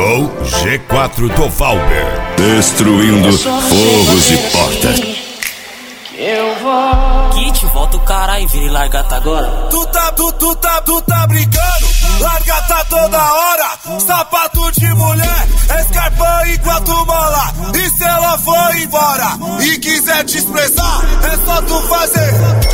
Show G4 do Valber, destruindo fogos e portas. Eu vou. Kit, volta o caralho, vira e largata agora. Tu tá brincando, largata toda hora. Sapato de mulher, escarpão enquanto mola. E se ela for embora e quiser te expressar, é só tu fazer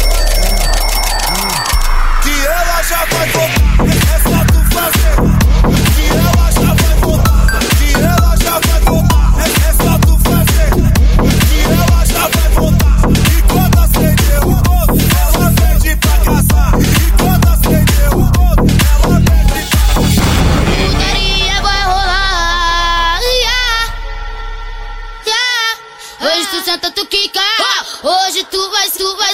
que ela já vai voltar. É só tu fazer que ela já vai voltar. Que ela já vai voltar. É só tu fazer que ela já vai voltar. E quando acender o outro, ela pede pra caçar. E quando acender o outro, ela pede pra caçar. Putaria vai rolar, Hoje tu senta, tu quica. Hoje tu vai.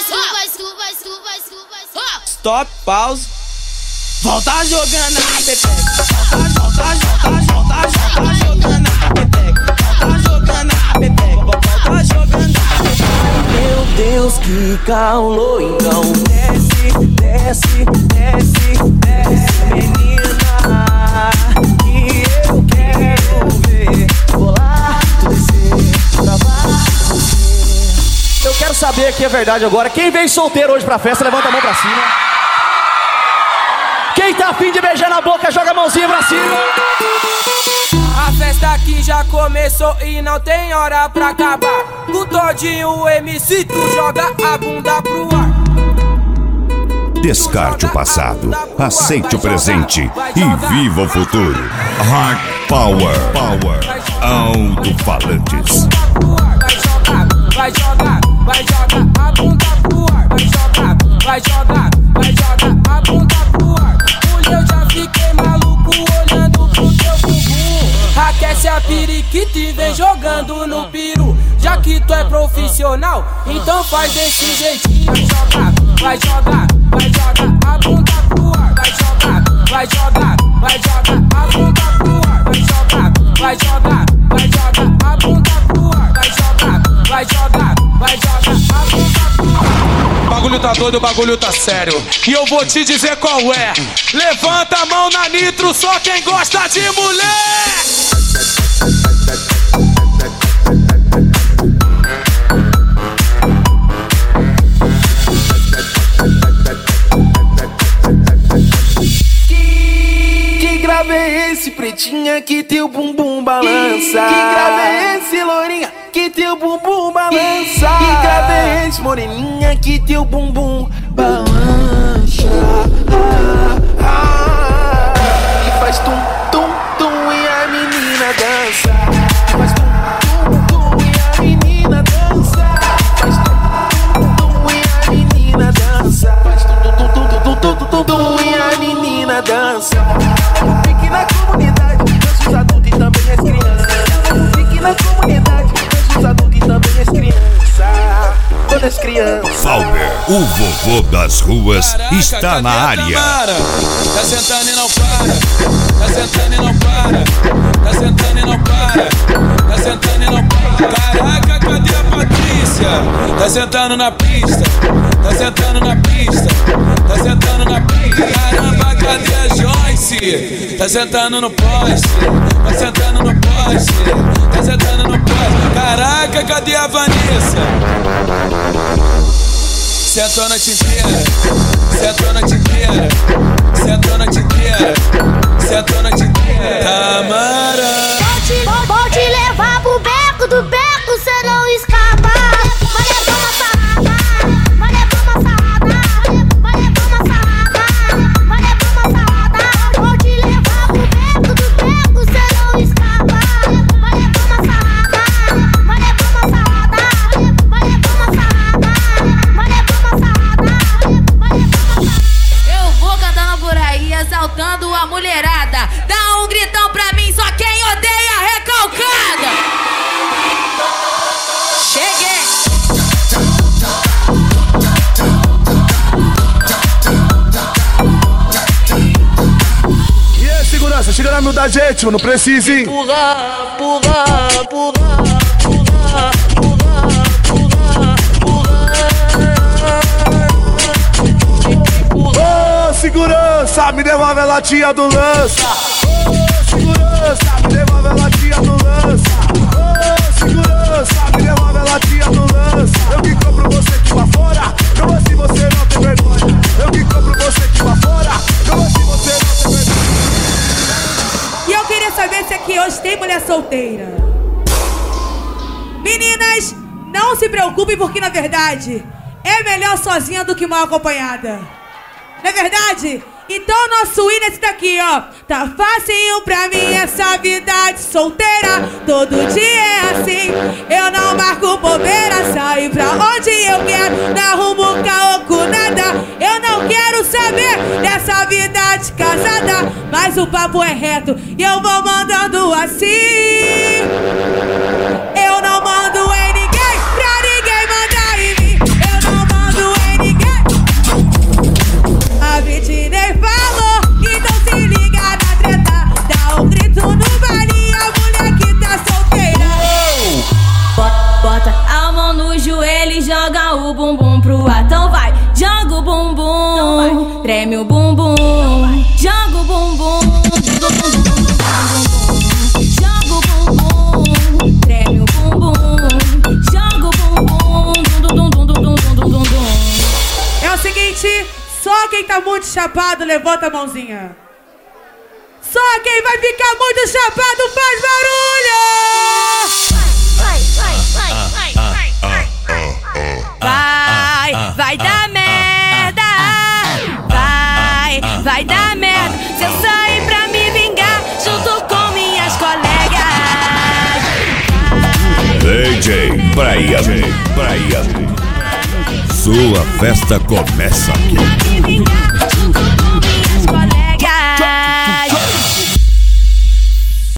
Stop, pause. Volta jogando a pepeca. Volta jogando a pepeca. Volta jogando a pepeca. Volta jogando a pepeca. Meu Deus, que calor. Então desce, menina, que eu quero ver. Vou lá descer, travar você. Eu quero saber aqui a verdade agora. Quem veio solteiro hoje pra festa, levanta a mão pra cima. Quem tá afim de beijar na boca, joga a mãozinha pra cima. A festa aqui já começou e não tem hora pra acabar. Com todinho MC, tu joga a bunda pro ar. Descarte o passado, aceite o presente e viva o futuro. Hard Power, alto-falantes. Vai jogar a bunda pro ar. Vai jogar a bunda pro ar. Eu já fiquei maluco olhando pro teu bumbum. Aquece a periquita e vem jogando no peru. Já que tu é profissional, então faz desse jeitinho. Vai jogar a bunda pro ar. Vai jogar a bunda pro ar. Vai jogar a bunda pro ar. Vai jogar a bunda pro ar. O bagulho tá doido, o bagulho tá sério. E eu vou te dizer qual é. Levanta a mão na nitro, só quem gosta de mulher. Que grave é esse, pretinha, que teu bumbum balança? Que grave é esse, lourinha, que teu bumbum balança? Que grave é esse, moreninha, que teu bumbum balança? E faz tum, tum, tum e a menina dança. Faz tum, tum, tum e a menina dança. Faz tum, tum, tum e a menina dança. Faz tum, tum, tum, tum, tum, tum, tum e a menina dança. Fique na comunidade, dança os adultos e também as crianças. Fique na comunidade, dança os adultos e também as crianças. Todas as crianças. Valber, o vovô das ruas, está na área. Tá sentando e não para. Tá sentando e não para. Tá sentando e não para. Tá sentando e não para. Caraca, cadê a Patrícia? Tá sentando na pista. Tá sentando na pista. Tá sentando na pista. Caramba, cadê a Joyce? Tá sentando no poste. Tá sentando no poste. Tá sentando no poste. Caraca, cadê a Vanessa? Sentou a noite inteira. Sentou a noite inteira. Sentou a noite inteira. Sentou a noite inteira. Tamara. Pode levar pro beco, do beco cê não escapa. Vai levar uma sarrada. Vai levar uma sarrada. Vai levar uma sarrada. Vai levar uma sarrada. Pode levar pro beco, do beco cê não escapa. Vai levar uma sarrada. Vai levar uma sarrada. Vai levar uma sarrada. Vai levar uma sarrada. Eu vou cantando por aí, exaltando a mulherada. Dá um gritão pra mim, só quem odeia recalcada. Cheguei. E aí, segurança, chega na humildade, gente, não precisa, hein? Ô, segurança, me devolve a latinha do lança. Ô, segurança. segurança, me devolve a latinha no lança. Ô, segurança, me devolve a latinha no lança. Eu que compro você que lá fora, como assim você não tem vergonha? Eu que compro você que lá fora, como assim você não tem vergonha? E eu queria saber se aqui hoje tem mulher solteira. Meninas, não se preocupem porque na verdade é melhor sozinha do que mal acompanhada. Não é verdade? Então nosso hino é esse daqui, ó. Tá facinho pra mim essa vida de solteira. Todo dia é assim, eu não marco bobeira. Saio pra onde eu quero, não arrumo caô com nada. Eu não quero saber dessa vida de casada, mas o papo é reto e eu vou mandando assim. Eu não mando em ninguém, pra ninguém mandar em mim. Eu não mando em ninguém. A Britney falou, então se liga na treta. Dá um grito no baile, a mulher que tá solteira. Bota a mão no joelho e joga o bumbum pro ar. Então vai, joga o bumbum, treme o bumbum, joga o bumbum, joga o bumbum, treme o bumbum, joga o bumbum. É o seguinte, só quem tá muito chapado levanta a mãozinha. Só quem vai ficar muito chapado faz barulho. Vai dar merda. Vai dar merda. Se eu sair pra me vingar junto com minhas colegas. DJ Brian. Sua festa começa aqui.